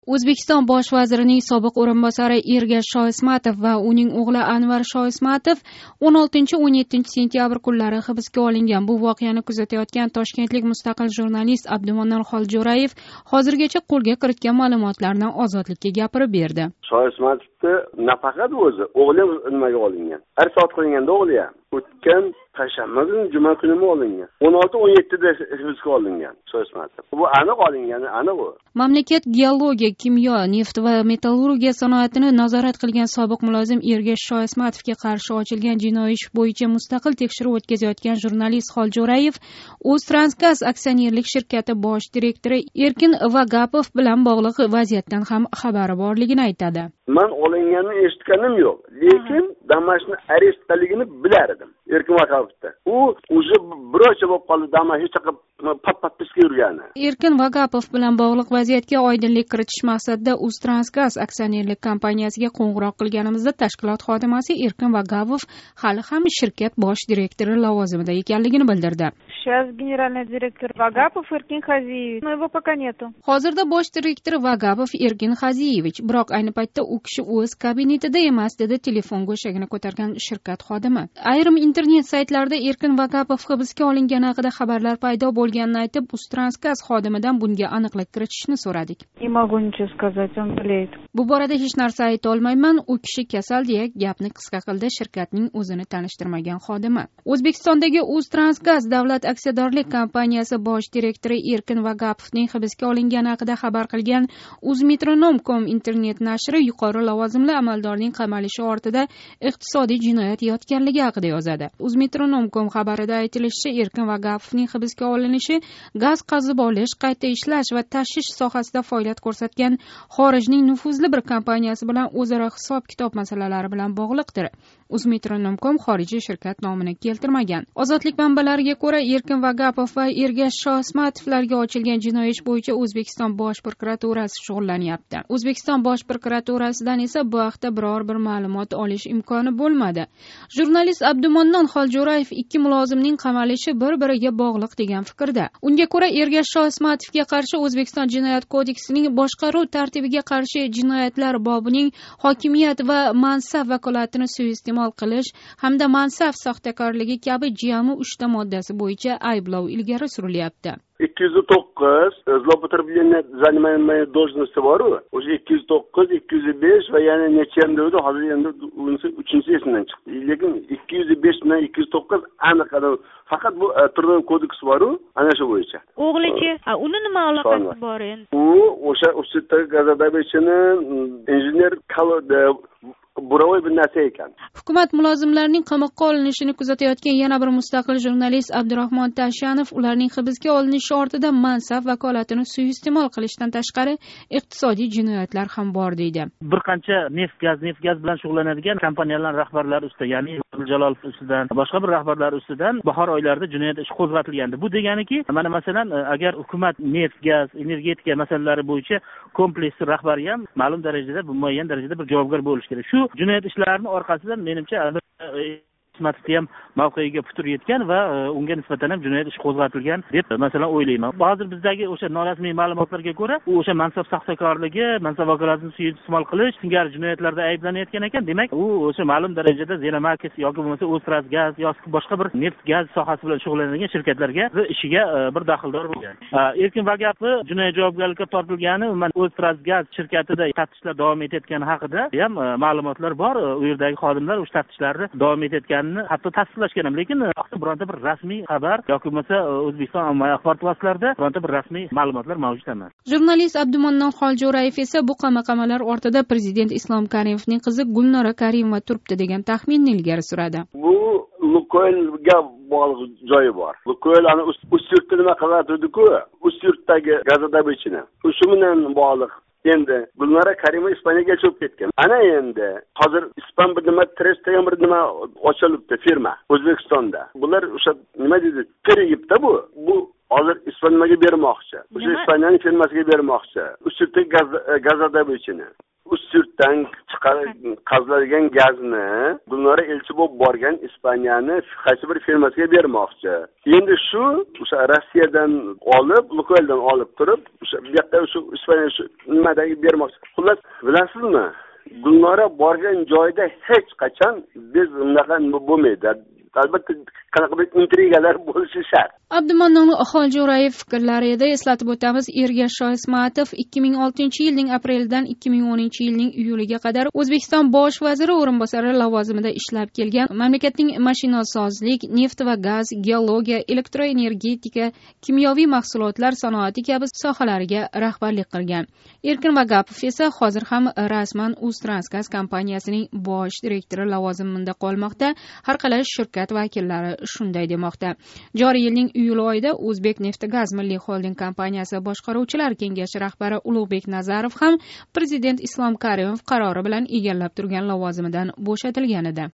O'zbekiston bosh vazirining sobiq o'rinbosari Ergash Shoismatov va uning o'g'li Anvar Shoismatov 16-17 sentyabr kunlari hibsga olingan. Bu voqeani kuzatayotgan toshkentlik mustaqil jurnalist Abdumannon Xoljo'rayev hozirgacha qo'lga kiritgan ma'lumotlarni Ozodlikka gapirib berdi. Shoismatovni nafaqat o'zi, o'g'li nimaga olingan? Arsot qilganda o'g'li ham o'tgan payshanba kuni, juma kuni olingan. 16-17 da hibsga olingan Shoismatov. Bu aniq olingani aniq u. Mamlakat geologiya, kimyo, neft va metallurgiya sanoatini nazorat qilgan sobiq mulozim Ergash Shoismatovga qarshi ochilgan jinoiy ish bo'yicha mustaqil tekshiruv o'tkazayotgan jurnalist Xoljo'rayev O'ztransgaz aksionerlik shirkati bosh direktori Erkin Vagapov bilan bog'liq vaziyatdan ham xabari borligini aytadi. Men olinganini eshitganim yo'q, lekin Damashqni arest qilinganini bilardim. Erkin Vagapovda. U o'zi bir oycha bo'lib qoldi, Damashqni chiqib pat-patishga yurgani. Erkin Vagapov bilan bog'liq vaziyatga oydinlik kiritish maqsadida O'ztransgaz aksionerlik kompaniyasiga qo'ng'iroq qilganimizda tashkilot xodimasi Erkin Vagapov hali ham shirkat bosh direktori lavozimida ekanligini bildirdi. Сейчас генеральный директор Вагапов Эркин Хазиевич, но его пока нету. Hozirda bosh direktor Vagapov Erkin Xaziyevich, biroq ayni paytda u kishi o'z kabinetida emas, dedi telefon go'shagini ko'targan shirkat xodimi. Ayrim internet saytlarida Erkin Vagapov hibsga olingani haqida xabarlar paydo bo'lganini aytib, O'ztransgaz xodimidan bunga aniqlik kiritishni so'radik. Не могу ничего сказать, он болеет. Bu borada hech narsa ayta olmayman, u kishi kasal, deya gapni qisqa qildi shirkatning o'zini tanishtirmagan xodimi. O'zbekistondagi O'ztransgaz davlat aksiyadorlik kompaniyasi bosh direktori Erkin Vagapovning hibsga olingani haqida xabar qilgan Uzmetronom.com internet nashri yuqori lavozimli amaldorning qamalishi ortida iqtisodiy jinoyat yotganligi haqida yozadi. Uzmetronom.com xabarida aytilishicha, Erkin Vagapovning hibsga olinishi gaz qazib olish, qayta ishlash va tashish sohasida faoliyat ko'rsatgan xorijning nufuzli bir kompaniyasi bilan o'zaro hisob-kitob masalalari bilan bog'liqdir. Uzmetronom.com xorijiy shirkat nomini keltirmagan. Ozodlik manbalariga ko'ra, Erkin Vagapov va Ergash Shoismatovlarga ochilgan jinoiy ish bo'yicha O'zbekiston bosh prokuraturasi shug'ullanyapti. O'zbekiston bosh prokuraturasidan esa bu haqda biror bir ma'lumot olish imkoni bo'lmadi. Jurnalist Abdumannon Xoljo'rayev ikki mulozimning qamalishi bir-biriga bog'liq degan fikrda. Unga ko'ra, Ergash Shoismatovga qarshi O'zbekiston jinoyat kodeksining boshqaruv tartibiga qarshi jinoyatlar bobining hokimiyat va mansab vakolatini suiiste'mol qilish hamda mansab soxtakorligi kabi jami 3 ta moddasi bo'yicha ayblov ilgari surilyapti. 209 zlopotreblение занимаемой должности bor-ku. O'sha 209, 205 va yana necha edi, hozir endi 3-chi esimdan chiqdi. Lekin 205 bilan 209 aniq faqat bu Tribunal kodeksi bor-ku, ana shu bo'yicha. O'g'lichi, uni nima aloqasi bor endi? U o'sha Gazadabechini injener burovoy bir narsa ekan. Hukumat mulozimlarining qamoqqa olinishini kuzatayotgan yana bir mustaqil jurnalist Abdurahmon Tashanov ularning hibsga olinishi ortida mansab vakolatini suiiste'mol qilishdan tashqari iqtisodiy jinoyatlar ham bor deydi. Bir qancha neft gaz bilan shug'ullanadigan kompaniyalar rahbarlari ustidan, ya'ni Jalolov ustidan, boshqa bir rahbarlar ustidan bahor oylarida jinoyat ishi qo'zg'atilgandi. Bu deganiki, mana masalan, agar hukumat neft, gaz, energetika masalalari bo'yicha kompleks rahbari ham ma'lum darajada, muayyan darajada bir javobgar bo'lishi kerak. Shu jinoyat ishlarining orqasidan menimcha Ismatovga ham mavqeiga putur yetgan va unga nisbatan ham jinoyat ishi qo'zg'atilgan deb masalan o'ylayman. Hozir bizdagi o'sha norasmiy ma'lumotlarga ko'ra, u o'sha mansab soxtakorligi, mansab vakolatini suiiste'mol qilish singari jinoyatlarda ayblanayotgan ekan. Demak, u o'sha ma'lum darajada Zenomakis yoki bo'lmasa O'ztransgaz yoki boshqa bir neft gaz sohasi bilan shug'ullanadigan shirkatlarga ishiga bir daxldor bo'lgan. Erkin Vagapov jinoyat javobgarlikka tortilgani, O'ztransgaz shirkatida taftishlar davom etayotgani haqida ham ma'lumotlar bor. U yerdagi xodimlar o'sha taftishlarni davom etayotganini hatto tasdiqlashgan ham, lekin bironta bir rasmiy xabar yoki bo'lmasa O'zbekiston ommaviy axborot vositalarida bironta bir rasmiy ma'lumotlar mavjud emas. Jurnalist Abdumannon Xoljo'rayev esa bu qamoqlar ortida prezident Islom Karimovning qizi Gulnora Karimova turibdi degan taxminni ilgari suradi. Bu Lukoylga bog'liq joyi bor. Lukoyl ana Ustyurtda nima qilyapti-ku? Ustyurtdagi Gazadabechini. Shu bilan bog'liq. Endi Gulnora Karimova Ispaniyaga cho'p ketgan. Ana endi hozir Ispan bir nima Trest degan bir nima ochilibdi firma O'zbekistonda. Bular o'sha nima deydi? Kiribdi bu. Bu hozir Ispaniyaga bermoqchi. O'sha Ispaniyaning firmasiga bermoqchi. Ustyurtdagi Gazadabechini. Ustyurtdan qaziladigan gazni Gulnora elchi bo'lib borgan Ispaniyani qaysi bir firmasiga bermoqchi. Endi shu o'sha Rossiyadan olib, Lukoildan olib turib, o'sha bu yerda o'sha Ispaniya nimadagi bermoqchi. Xullas, bilasizmi? Gulnora borgan joyda hech qachon biz unaqa bo'lmaydi. Albatta qanaqa bir intrigalar bo'lishi shart. Abdumannon Xoljo'rayev fikrlari edi. Eslatib o'tamiz, Ergashoy Ismatov 2006-yilning aprelidan 2010-yilning iyuliga qadar O'zbekiston bosh vaziri o'rinbosari lavozimida ishlab kelgan. Mamlakatning mashinasozlik, neft va gaz, geologiya, elektroenergetika, kimyoviy mahsulotlar sanoati kabi sohalariga rahbarlik qilgan. Erkin Vagapov esa hozir ham rasman Uztransgaz kompaniyasining bosh direktori lavozimida qolmoqda. Har qalay shirkat vakillari shunday demoqda. Joriy yilning iyul oyida O'zbekneftgaz Milliy xolding kompaniyasi boshqaruvchilar kengashi rahbari Ulug'bek Nazarov ham prezident Islom Karimov qarori bilan egallab turgan lavozimidan bo'shatilgan edi.